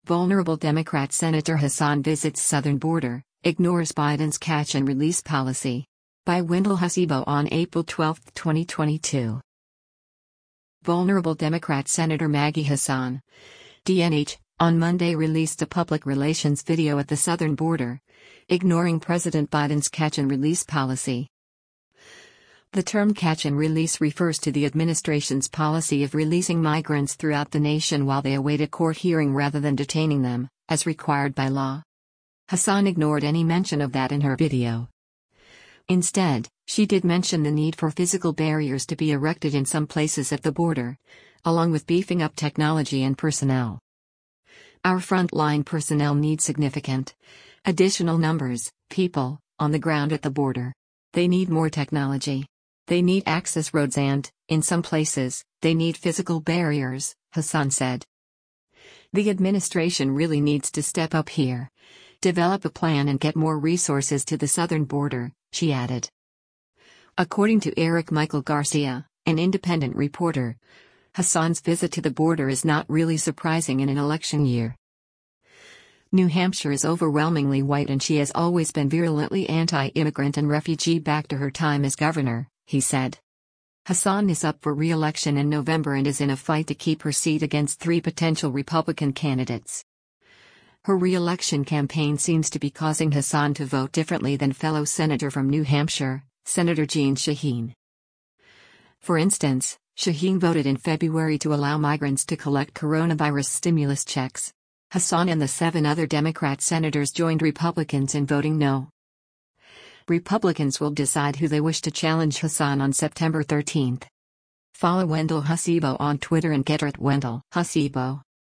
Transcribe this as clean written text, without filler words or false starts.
Vulnerable Democrat Senator Hassan visits southern border, ignores Biden's catch and release policy. By Wendell Hasibo on April 12, 2022. Vulnerable Democrat Senator Maggie Hassan, DNH, on Monday released a public relations video at the southern border, ignoring President Biden's catch and release policy. The term catch and release refers to the administration's policy of releasing migrants throughout the nation while they await a court hearing rather than detaining them, as required by law. Hassan ignored any mention of that in her video. Instead, she did mention the need for physical barriers to be erected in some places at the border, along with beefing up technology and personnel. Our frontline personnel need significant additional numbers, people, on the ground at the border. They need more technology. They need access roads and, in some places, they need physical barriers, Hassan said. The administration really needs to step up here. Develop a plan and get more resources to the southern border, she added. According to Eric Michael Garcia, an independent reporter, Hassan's visit to the border is not really surprising in an election year. New Hampshire is overwhelmingly white and she has always been virulently anti-immigrant and refugee back to her time as governor, he said. Hassan is up for re-election in November and is in a fight to keep her seat against 3 potential Republican candidates. Her re-election campaign seems to be causing Hassan to vote differently than fellow senator from New Hampshire, Senator Jeanne Shaheen. For instance, Shaheen voted in February to allow migrants to collect coronavirus stimulus checks. Hassan and the 7 other Democrat senators joined Republicans in voting no. Republicans will decide who they wish to challenge Hassan on September 13. Follow Wendell Hasibo on Twitter and get her at Wendell Hasibo.